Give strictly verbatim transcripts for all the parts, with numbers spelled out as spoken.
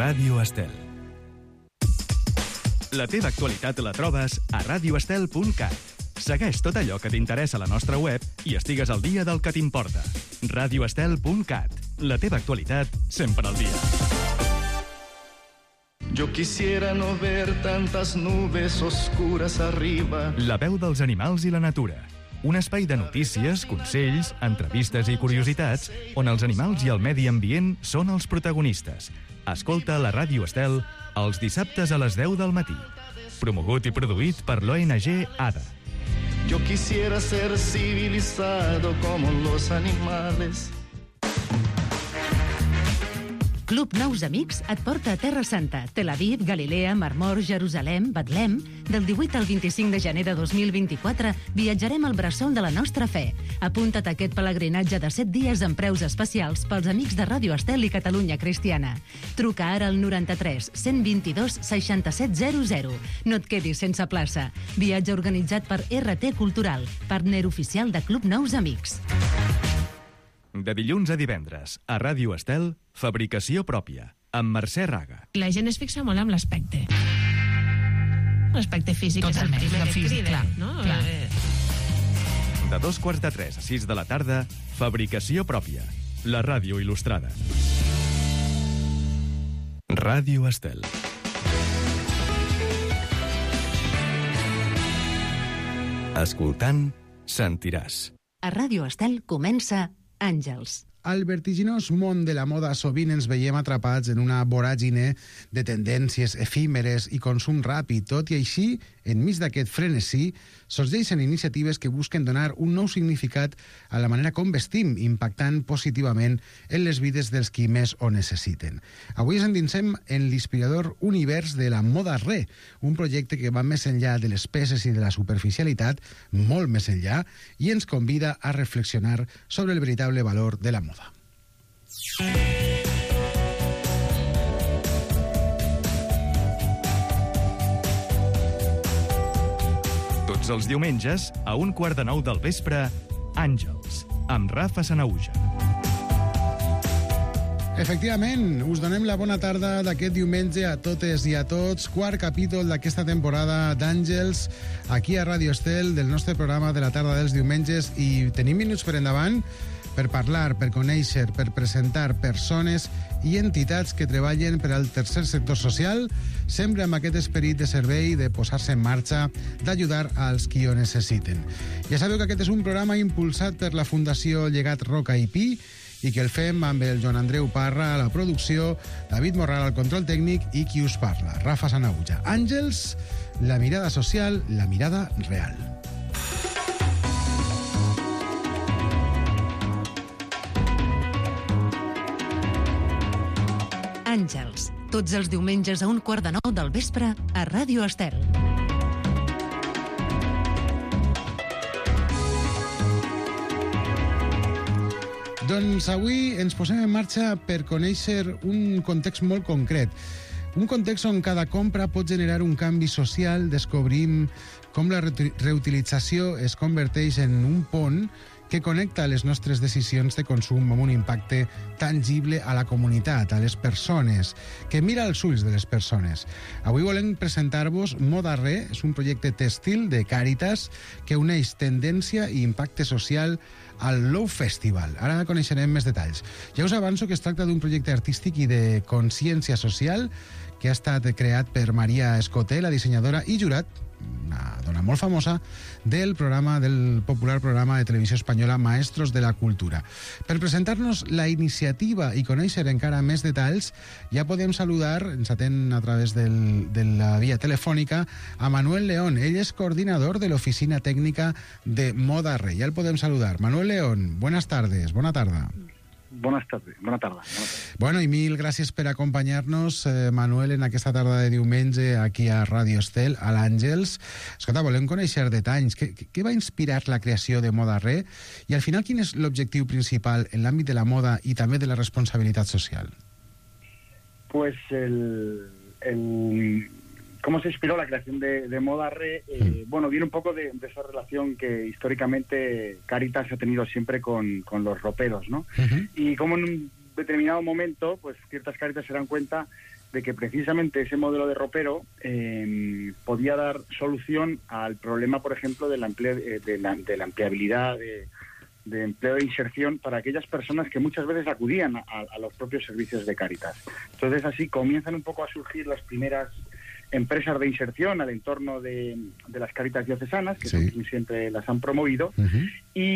Ràdio Estel. La teva actualitat la trobes a radio estel punt cat. Segueix tot allò que t'interessa a la nostra web i estigues al dia del que t'importa. radio estel punt cat. La teva actualitat sempre al dia. Yo quisiera no ver tantas nubes oscuras arriba. La veu dels animals i la natura. Un espai de notícies, consells, entrevistes i curiositats on els animals i el medi ambient són els protagonistes. Escolta la Ràdio Estel els dissabtes a les deu del matí. Promogut i produït per l'O N G ADA. Yo quisiera ser civilizado como los animales. Club Nous Amics et porta a Terra Santa, Tel Aviv, Galilea, Mar Mor, Jerusalem, Betlem. Del divuit al vint-i-cinc de gener de dos mil vint-i-quatre viatjarem al bressol de la nostra fe. Apunta't a aquest pelegrinatge de set dies amb preus especials pels amics de Ràdio Estel i Catalunya Cristiana. Truca ara al noranta-tres cent vint-i-dos seixanta-set zero zero. No et quedis sense plaça. Viatge organitzat per R T Cultural, partner oficial de Club Nous Amics. De dilluns a divendres, a Ràdio Estel, fabricació pròpia, amb Mercè Raga. La gent es fixa molt en l'aspecte. L'aspecte físic és el Totalment, primer el que físic, crida, clar, no? clar. Eh, De dos quarts de tres a sis de la tarda, fabricació pròpia, la ràdio il·lustrada. Ràdio Estel. Escoltant, sentiràs. A Ràdio Estel comença Àngels. Al vertiginós món de la moda sovint ens veiem atrapats en una voràgine de tendències efímeres i consum ràpid. Tot i així, enmig d'aquest frenesí, sorgeixen iniciatives que busquen donar un nou significat a la manera com vestim, impactant positivament en les vides dels qui més ho necessiten. Avui ens endinsem en l'inspirador univers de la moda re, un projecte que va més enllà de les peces i de la superficialitat, molt més enllà, i ens convida a reflexionar sobre el veritable valor de la moda. Tots els diumenges, a un quart de nou del vespre, Àngels, amb Rafa Sanauja. Efectivament, us donem la bona tarda d'aquest diumenge a totes i a tots. Quart capítol d'aquesta temporada d'Àngels, aquí a Ràdio Estel, del nostre programa de la tarda dels diumenges, i tenim minuts per endavant per parlar, per conèixer, per presentar persones i entitats que treballen per al tercer sector social, sempre amb aquest esperit de servei, de posar-se en marxa, d'ajudar als qui ho necessiten. Ja sabeu que aquest és un programa impulsat per la Fundació Llegat Roca i Pi i que el fem amb el Joan Andreu Parra a la producció, David Morral al control tècnic i qui us parla, Rafa Sanauja. Àngels, la mirada social, la mirada real. Àngels, tots els diumenges a un quart de nou del vespre a Ràdio Estel. Doncs avui ens posem en marxa per conèixer un context molt concret. Un context on cada compra pot generar un canvi social. Descobrim com la reutilització es converteix en un pont que connecta les nostres decisions de consum amb un impacte tangible a la comunitat, a les persones, que mira als ulls de les persones. Avui volem presentar-vos Moda Re, és un projecte tèxtil de Càritas que uneix tendència i impacte social al Love Festival. Ara coneixerem més detalls. Ja us avanço que es tracta d'un projecte artístic i de consciència social que ha estat creat per Maria Escoté, la dissenyadora i jurat, una dona molt famosa, del programa del popular programa de televisió espanyola Maestros de la Cultura. Per presentar-nos la iniciativa i conèixer encara més detalls, ja podem saludar, ens atén a través del, de la via telefònica, a Manuel León. Ell és coordinador de l'Oficina Tècnica de Moda Re. Ja el podem saludar. Manuel León, buenas tardes, bona tarda. Buenas tardes, bona tarda. Bona tarda. Bueno, i mil gràcies per acompanyar-nos, eh, Manuel, en aquesta tarda de diumenge aquí a Ràdio Estel, a l'Àngels. Escolta, volem conèixer detalls. Què, què va inspirar la creació de Moda Re? I al final, quin és l'objectiu principal en l'àmbit de la moda i també de la responsabilitat social? Pues el... el ¿Cómo se inspiró la creación de, de Moda Re? Eh, mm. Bueno, viene un poco de, de esa relación que históricamente Càritas ha tenido siempre con, con los roperos, ¿no? Uh-huh. Y como en un determinado momento, pues ciertas Càritas se dan cuenta de que precisamente ese modelo de ropero eh, podía dar solución al problema, por ejemplo, de la, emple de la, de la empleabilidad, de, de empleo de inserción para aquellas personas que muchas veces acudían a, a los propios servicios de Cáritas. Entonces así comienzan un poco a surgir las primeras empresas de inserción al entorno de, de las Cáritas diocesanas, que sí. son, siempre las han promovido, uh-huh.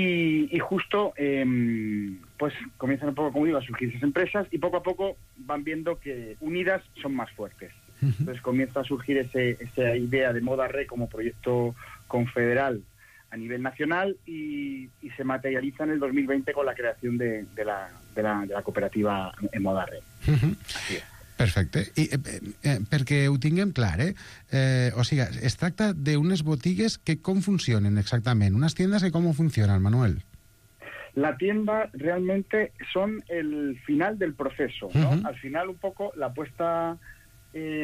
y, y justo eh, pues comienzan un poco, como digo, a surgir esas empresas y poco a poco van viendo que unidas son más fuertes. Uh-huh. Entonces comienza a surgir ese, esa idea de Moda Re como proyecto confederal a nivel nacional y, y se materializa en el dos mil veinte con la creación de, de, la, de, la, de la cooperativa en Moda Re. Uh-huh. Así es. Perfecte. I, eh, eh, perquè ho tinguem clar, eh? eh o sigui, es tracta d'unes botigues que com funcionen exactament? Unes tiendas que com funcionan, Manuel? La tienda realmente son el final del proceso, ¿no? Uh-huh. Al final un poco la apuesta eh,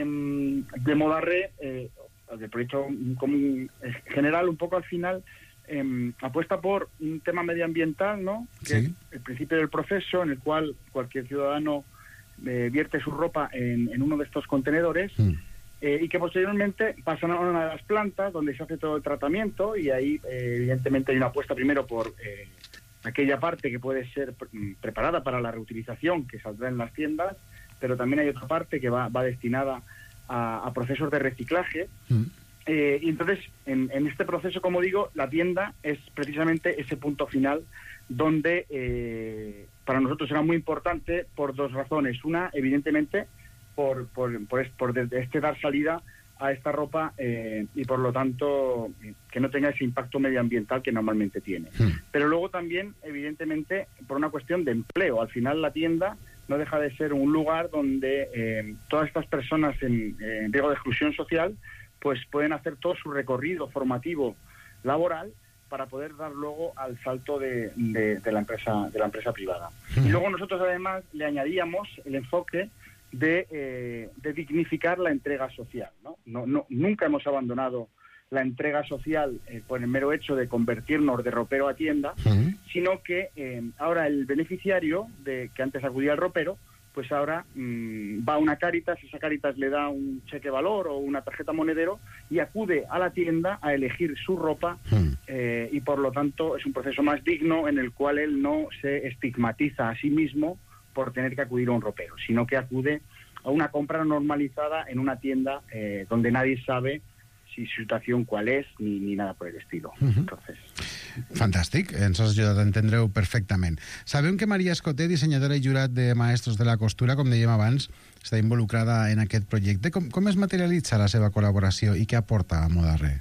de Moda Re, eh, del proyecto común general, un poco al final eh, apuesta por un tema medioambiental, ¿no? Que sí. es el principio del proceso en el cual cualquier ciudadano Eh, vierte su ropa en, en uno de estos contenedores mm. eh, y que posteriormente pasan a una de las plantas donde se hace todo el tratamiento y ahí eh, evidentemente hay una apuesta primero por eh, aquella parte que puede ser pre- preparada para la reutilización que saldrá en las tiendas, pero también hay otra parte que va, va destinada a, a procesos de reciclaje mm. eh, y entonces en, en este proceso, como digo, la tienda es precisamente ese punto final donde eh, para nosotros era muy importante por dos razones. Una, evidentemente, por, por, por, por este dar salida a esta ropa eh, y por lo tanto que no tenga ese impacto medioambiental que normalmente tiene. Mm. Pero luego también, evidentemente, por una cuestión de empleo. Al final la tienda no deja de ser un lugar donde eh, todas estas personas en, en riesgo de exclusión social pues pueden hacer todo su recorrido formativo laboral para poder dar luego al salto de, de, de la empresa de la empresa privada. Y luego nosotros además le añadíamos el enfoque de, eh, de dignificar la entrega social, ¿no? No, no, nunca hemos abandonado la entrega social eh, por el mero hecho de convertirnos de ropero a tienda, uh-huh. sino que eh, ahora el beneficiario de que antes acudía al ropero, pues ahora mmm, va a una Cáritas, esa Cáritas le da un cheque valor o una tarjeta monedero y acude a la tienda a elegir su ropa mm. eh, y por lo tanto es un proceso más digno en el cual él no se estigmatiza a sí mismo por tener que acudir a un ropero, sino que acude a una compra normalizada en una tienda eh, donde nadie sabe si su situación cuál és, ni, ni nada por el estilo. Uh-huh. Entonces... Fantàstic, ens has ajudat a entendre-ho perfectament. Sabem que Maria Escoté, dissenyadora i jurat de Maestros de la Costura, com dèiem abans, està involucrada en aquest projecte. Com, com es materialitza la seva col·laboració i què aporta a Moda Re?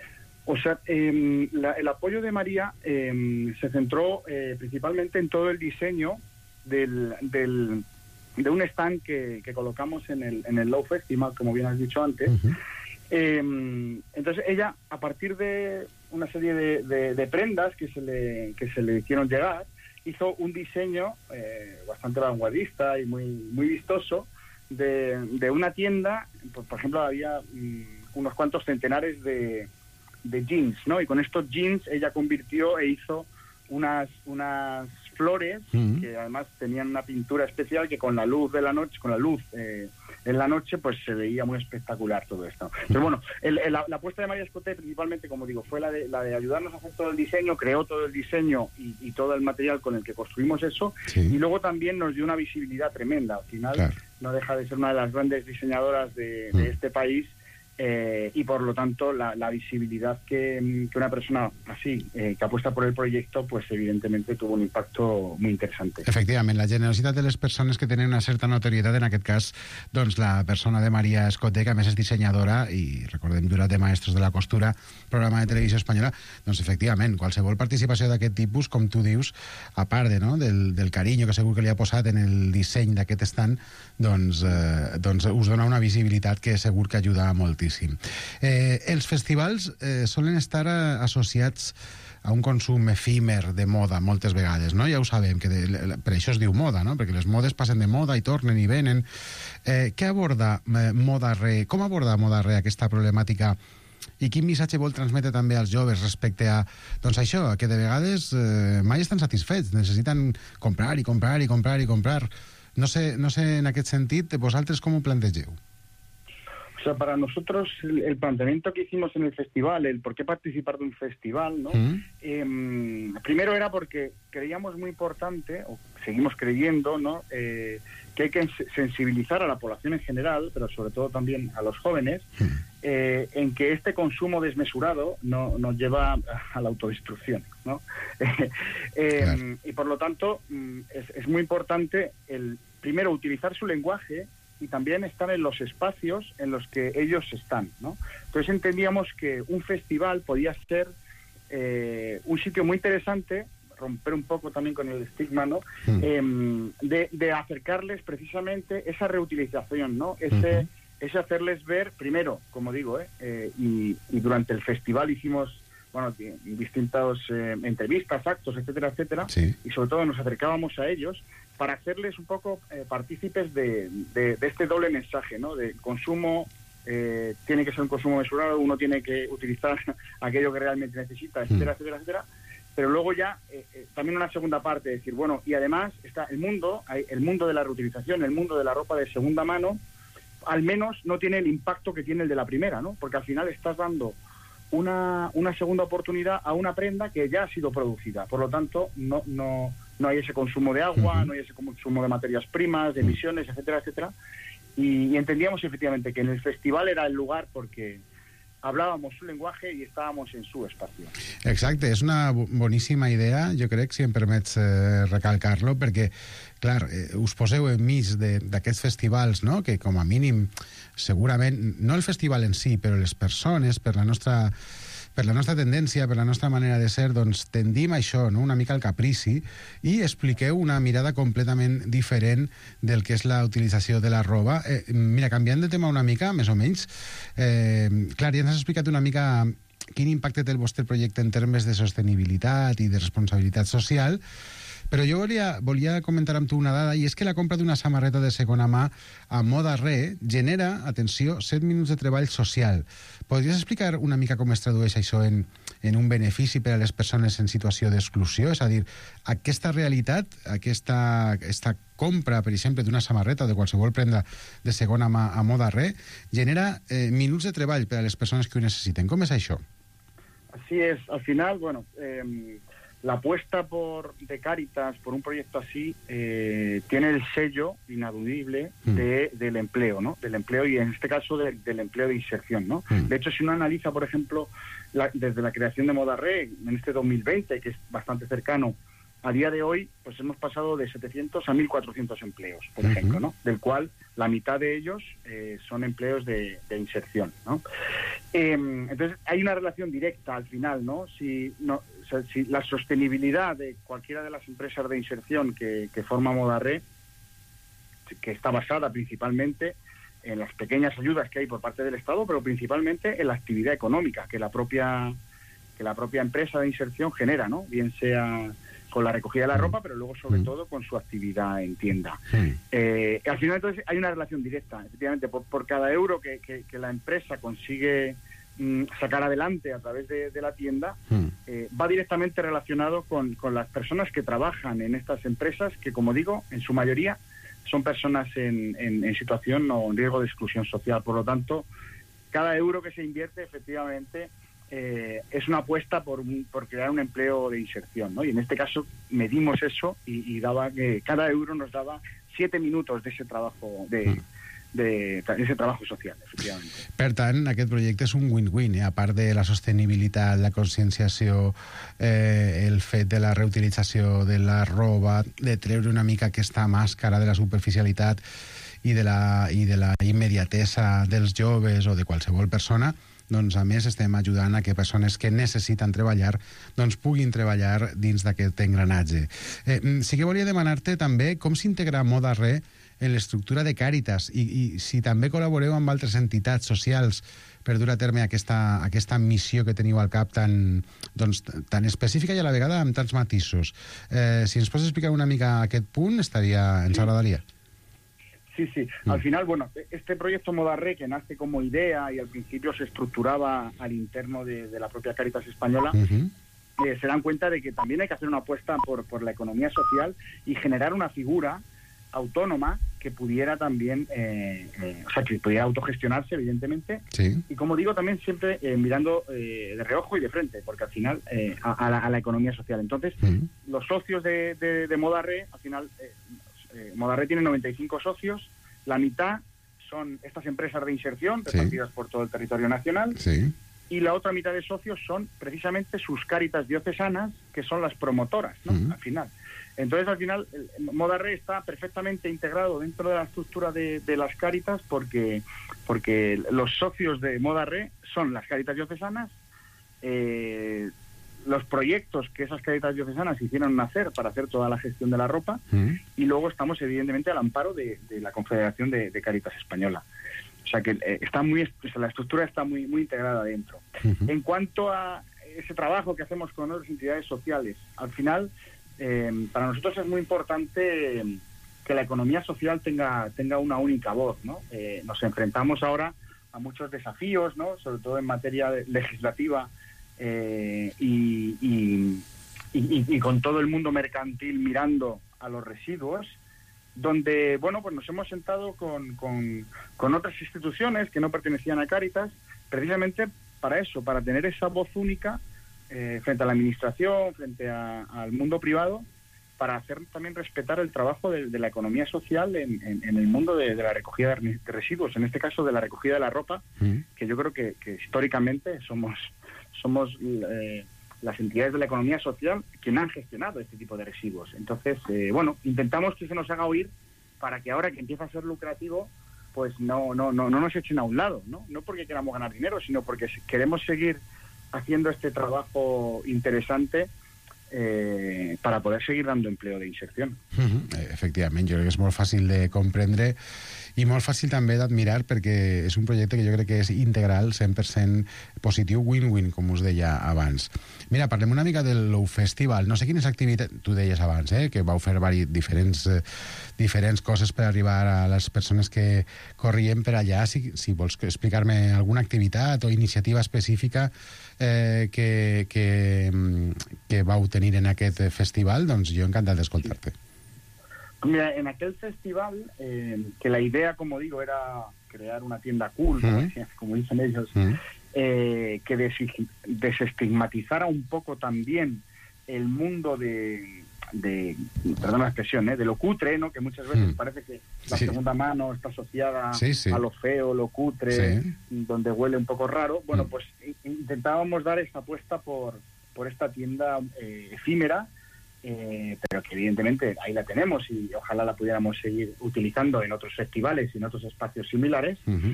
O sea, eh, la, el apoyo de María eh, se centró eh, principalmente en todo el diseño del, del, de un stand que, que colocamos en el, en el Low Festival, como bien has dicho antes. Uh-huh. Eh, entonces ella, a partir de una serie de, de, de prendas que se le que se le hicieron llegar, hizo un diseño eh, bastante vanguardista y muy muy vistoso de, de una tienda. Pues, por ejemplo, había mm, unos cuantos centenares de, de jeans, ¿no? Y con estos jeans ella convirtió e hizo unas unas flores uh-huh. que además tenían una pintura especial que con la luz de la noche, con la luz eh, en la noche, pues se veía muy espectacular todo esto. Pero bueno, el, el, la, la apuesta de María Escoté principalmente, como digo, fue la de, la de ayudarnos a hacer todo el diseño, creó todo el diseño y, y todo el material con el que construimos eso, sí. Y luego también nos dio una visibilidad tremenda. Al final claro. No deja de ser una de las grandes diseñadoras de, de mm. este país. Eh, y por lo tanto la, la visibilidad que, que una persona así eh, que apuesta por el proyecto pues evidentemente tuvo un impacto muy interesante. Efectivament, la generositat de les persones que tenen una certa notorietat, en aquest cas doncs la persona de Maria Escoté, que a més és dissenyadora i recordem jurat de Maestros de la Costura, programa de televisió espanyola, doncs efectivament qualsevol participació d'aquest tipus, com tu dius, a part de, no, del, del carinyo que segur que li ha posat en el disseny d'aquest stand, doncs, eh, doncs us dona una visibilitat que segur que ajuda moltíssim. Eh, els festivals eh, solen estar a, associats a un consum efímer de moda moltes vegades, no? Ja ho sabem, que de, per això es diu moda, no? Perquè les modes passen de moda i tornen i venen. Eh, què aborda eh, Moda Re? Com aborda Moda Re aquesta problemàtica i quin missatge vol transmetre també als joves respecte a, doncs això, que de vegades eh, mai estan satisfets, necessiten comprar i comprar i comprar i comprar. No sé, no sé en aquest sentit, vosaltres com ho plantegeu? O sea, para nosotros el, el planteamiento que hicimos en el festival, el por qué participar de un festival, ¿no? Mm. Eh, primero era porque creíamos muy importante, o seguimos creyendo, ¿no? Eh, que hay que sensibilizar a la población en general, pero sobre todo también a los jóvenes, mm. eh, en que este consumo desmesurado no nos lleva a la autodestrucción, ¿no? eh, claro. Y por lo tanto es, es muy importante el primero utilizar su lenguaje y también estar en los espacios en los que ellos están, ¿no? Entonces entendíamos que un festival podía ser eh, un sitio muy interesante, romper un poco también con el estigma, ¿no? Mm. Eh, de, de acercarles precisamente esa reutilización, ¿no? Ese, uh-huh. ese hacerles ver, primero, como digo, ¿eh? Eh, y, y durante el festival hicimos, bueno, distintas eh, entrevistas, actos, etcétera, etcétera, sí. Y sobre todo nos acercábamos a ellos para hacerles un poco eh, partícipes de, de, de este doble mensaje, ¿no? De consumo, eh, tiene que ser un consumo mesurado, uno tiene que utilizar aquello que realmente necesita, etcétera, mm. etcétera, etcétera. Pero luego ya, eh, eh, también una segunda parte, decir, bueno, y además está el mundo, el mundo de la reutilización, el mundo de la ropa de segunda mano, al menos no tiene el impacto que tiene el de la primera, ¿no? Porque al final estás dando una, una segunda oportunidad a una prenda que ya ha sido producida. Por lo tanto, no... no no hay ese consumo de agua, uh-huh. no hay ese consumo de materias primas, de emisiones, etcétera, etcétera. Y, y entendíamos efectivamente que en el festival era el lugar porque hablábamos su lenguaje i estàvem en su espacio. Exacte, és una boníssima idea, jo crec, si em permets eh, recalcar-lo, perquè, clar, eh, us poseu enmig d'aquests festivals, no?, que com a mínim, segurament, no el festival en si, però les persones, per la nostra... per la nostra tendència, per la nostra manera de ser, doncs tendim a això, no? Una mica al caprici, i expliqueu una mirada completament diferent del que és la utilització de la roba. Eh, mira, canviant de tema una mica, més o menys, eh, clar, ja ens has explicat una mica quin impacte té el vostre projecte en termes de sostenibilitat i de responsabilitat social, però jo volia, volia comentar amb tu una dada, i és que la compra d'una samarreta de segona mà a Moda Re genera, atenció, set minuts de treball social. Podries explicar una mica com es tradueix això en, en un benefici per a les persones en situació d'exclusió? És a dir, aquesta realitat, aquesta, aquesta compra, per exemple, d'una samarreta o de qualsevol prenda de segona mà a Moda Re, genera eh, minuts de treball per a les persones que ho necessiten. Com és això? Así es. Al final, bueno... Eh... La apuesta por, de Cáritas por un proyecto así eh, tiene el sello inadudible de, mm. del empleo, ¿no? Del empleo y en este caso de, del empleo de inserción, ¿no? Mm. De hecho, si uno analiza, por ejemplo, la, desde la creación de Moda Re en este dos mil veinte, que es bastante cercano, a día de hoy, pues hemos pasado de setecientos a mil cuatrocientos empleos, por uh-huh. ejemplo, ¿no? Del cual la mitad de ellos eh, son empleos de, de inserción, ¿no? Eh, entonces, hay una relación directa al final, ¿no? Si, no, o sea, si la sostenibilidad de cualquiera de las empresas de inserción que, que forma Moda Re, que está basada principalmente en las pequeñas ayudas que hay por parte del Estado, pero principalmente en la actividad económica que la propia, que la propia empresa de inserción genera, ¿no? Bien sea con la recogida de la ropa, pero luego sobre mm. todo con su actividad en tienda. Mm. Eh, al final entonces hay una relación directa, efectivamente, por, por cada euro que, que, que la empresa consigue mm, sacar adelante a través de, de la tienda, mm. eh, va directamente relacionado con, con las personas que trabajan en estas empresas, que como digo, en su mayoría son personas en, en, en situación o en riesgo de exclusión social. Por lo tanto, cada euro que se invierte efectivamente Eh, es una apuesta por, por crear un empleo de inserción, ¿no? Y en este caso medimos eso y, y daba que cada euro nos daba siete minutos de ese trabajo de, mm. de, de ese trabajo social, efectivamente. Per tant, aquest projecte és un win-win, eh? A part de la sostenibilitat, la conscienciació, eh, el fet de la reutilització de la roba, de treure una mica aquesta màscara de la superficialitat i de la, i de la immediatesa dels joves o de qualsevol persona, doncs a més estem ajudant a que persones que necessiten treballar doncs puguin treballar dins d'aquest engranatge. Eh, sí que volia demanar-te també com s'integra Moda Re en l'estructura de Càritas i, i si també col·laboreu amb altres entitats socials per dur a terme aquesta, aquesta missió que teniu al cap tan, doncs, tan específica i a la vegada amb tants matisos. Eh, si ens pots explicar una mica aquest punt, estaria, ens agradaria. Sí, sí. Al final, bueno, este proyecto Moda Re, que nace como idea y al principio se estructuraba al interno de, de la propia Cáritas española, uh-huh. eh, se dan cuenta de que también hay que hacer una apuesta por, por la economía social y generar una figura autónoma que pudiera también, eh, eh, o sea, que pudiera autogestionarse, evidentemente, sí. y como digo, también siempre eh, mirando eh, de reojo y de frente, porque al final, eh, a, a, la, a la economía social. Entonces, uh-huh. los socios de, de, de Modarre, al final, eh, eh, Modarre tiene noventa y cinco socios, la mitad son estas empresas de inserción repartidas sí. por todo el territorio nacional, sí. y la otra mitad de socios son precisamente sus cáritas diocesanas, que son las promotoras, ¿no? Uh-huh. Al final. Entonces, al final, Modarre está perfectamente integrado dentro de la estructura de, de las cáritas porque, porque los socios de Modarre son las cáritas diocesanas, eh, los proyectos que esas cáritas diocesanas hicieron nacer para hacer toda la gestión de la ropa, uh-huh. y luego estamos, evidentemente, al amparo de, de la Confederación de, de Cáritas Española. O sea que eh, está muy, la estructura está muy, muy integrada dentro. Uh-huh. En cuanto a ese trabajo que hacemos con otras entidades sociales, al final... Eh, para nosotros es muy importante eh, que la economía social tenga tenga una única voz, ¿no? Eh, nos enfrentamos ahora a muchos desafíos, ¿no? Sobre todo en materia legislativa eh, y, y, y, y con todo el mundo mercantil mirando a los residuos, donde, bueno, pues nos hemos sentado con, con, con otras instituciones que no pertenecían a Cáritas, precisamente para eso, para tener esa voz única Eh, frente a la administración, frente a, al mundo privado, para hacer también respetar el trabajo de, de la economía social en, en, en el mundo de, de la recogida de residuos, en este caso de la recogida de la ropa, mm. que yo creo que, que históricamente somos, somos eh, las entidades de la economía social quienes han gestionado este tipo de residuos. Entonces, eh, bueno, intentamos que se nos haga oír para que ahora que empieza a ser lucrativo, pues no, no, no, no nos echen a un lado, ¿no? No porque queramos ganar dinero, sino porque queremos seguir haciendo este trabajo interesante eh, para poder seguir dando empleo de inserción. Uh-huh. Efectivament, jo crec que és molt fàcil de comprendre i molt fàcil també d'admirar perquè és un projecte que jo crec que és integral, cent per cent positiu, win-win, com us deia abans. Mira, parlem una mica del Low Festival. No sé quines activitats... Tu deies abans, eh, que vau fer vari, diferents, eh, diferents coses per arribar a les persones que corrien per allà. Si, si vols explicar-me alguna activitat o iniciativa específica eh, que, que, que vau tenir en aquest festival, doncs jo encantat d'escoltar-te. Mira, en aquel festival, eh, que la idea, como digo, era crear una tienda cool, ¿no? Uh-huh. Como dicen ellos, uh-huh. eh, que des- desestigmatizara un poco también el mundo de, de perdón la expresión, ¿eh? de lo cutre, ¿no? Que muchas veces uh-huh. parece que la sí. segunda mano está asociada sí, sí. a lo feo, lo cutre, sí. donde huele un poco raro. Bueno, uh-huh. pues intentábamos dar esta apuesta por, por esta tienda eh, efímera, Eh, pero que evidentemente ahí la tenemos y ojalá la pudiéramos seguir utilizando en otros festivales y en otros espacios similares. Uh-huh.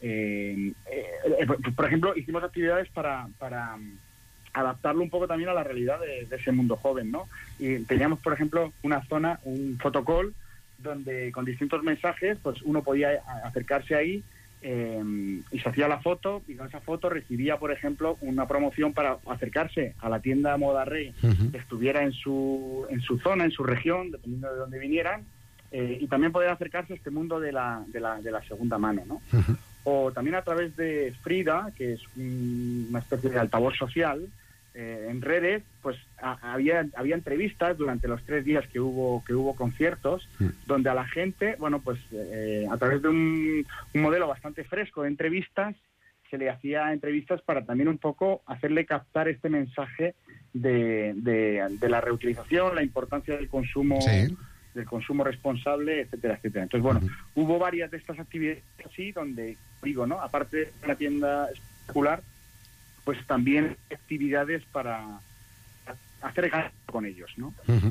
eh, eh, por ejemplo, hicimos actividades para, para adaptarlo un poco también a la realidad de, de ese mundo joven, ¿no? Y teníamos, por ejemplo, una zona, un fotocall, donde con distintos mensajes, pues uno podía acercarse ahí Eh, y se hacía la foto, y con esa foto recibía, por ejemplo, una promoción para acercarse a la tienda Modarre uh-huh. que estuviera en su en su zona, en su región, dependiendo de dónde vinieran, eh, y también poder acercarse a este mundo de la, de la, de la segunda mano, ¿no? Uh-huh. O también a través de Frida, que es un, una especie de altavoz social, eh, en redes, pues a, había había entrevistas durante los tres días que hubo que hubo conciertos, sí. donde a la gente, bueno, pues eh, a través de un, un modelo bastante fresco de entrevistas, se le hacía entrevistas para también un poco hacerle captar este mensaje de, de, de la reutilización, la importancia del consumo, sí. del consumo responsable, etcétera, etcétera. Entonces, bueno, uh-huh. hubo varias de estas actividades así, donde, digo, ¿no? Aparte de una tienda espectacular, pues también actividades para hacer gasto con ellos, ¿no? Uh-huh.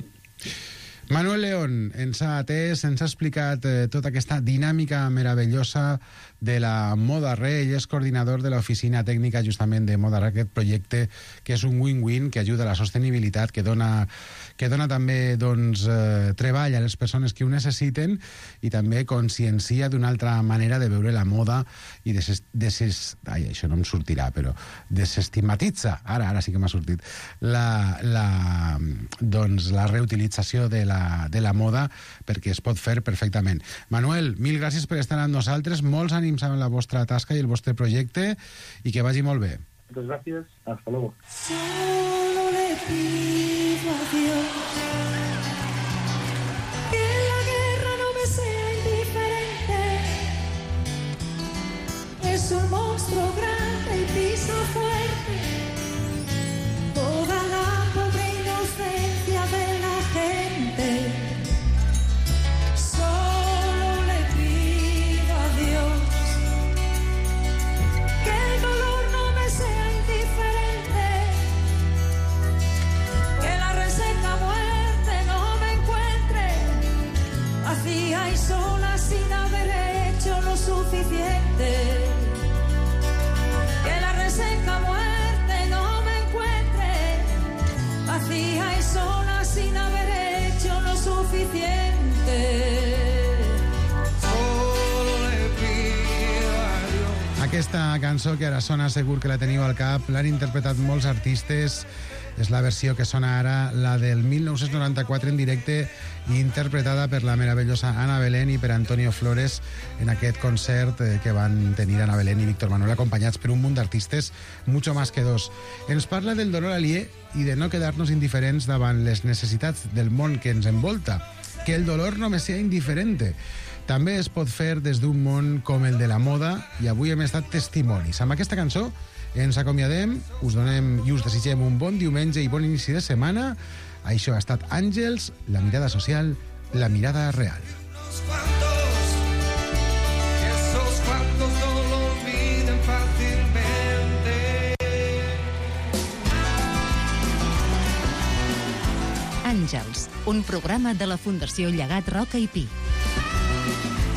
Manuel León ens ha atès, ens ha explicat eh, tota aquesta dinàmica meravellosa de la Modarre. Ell és coordinador de l'oficina tècnica justament de Modarre, aquest projecte que és un win-win, que ajuda a la sostenibilitat, que dona, que dona també doncs, eh, treball a les persones que ho necessiten i també consciencia d'una altra manera de veure la moda i deses, deses, ai, això no em sortirà, però desestigmatitza, ara, ara sí que m'ha sortit, la, la, doncs, la reutilització de la de la moda, perquè es pot fer perfectament. Manuel, mil gràcies per estar amb nosaltres, molts ànims amb la vostra tasca i el vostre projecte i que vagi molt bé. Muchas gracias, hasta luego. Solo le pido a Dios que la guerra no me suficiente. Que la reseca muerte no me encuentre vacía y sola sin haber hecho lo suficiente. Aquesta cançó, que ara sona, segur que la teniu al cap, l'han interpretat molts artistes. És la versió que sona ara, la del mil nou-cents noranta-quatre en directe, interpretada per la meravellosa Ana Belén i per Antonio Flores en aquest concert que van tenir Ana Belén i Víctor Manuel, acompanyats per un munt d'artistes, mucho más que dos. Ens parla del dolor aliè i de no quedar-nos indiferents davant les necessitats del món que ens envolta. Que el dolor només sea indiferente. També es pot fer des d'un món com el de la moda, i avui hem estat testimonis. Amb aquesta cançó ens acomiadem, us donem i us desitgem un bon diumenge i bon inici de setmana. Això ha estat Àngels, la mirada social, la mirada real. Àngels, un programa de la Fundació Llegat Roca i Pi.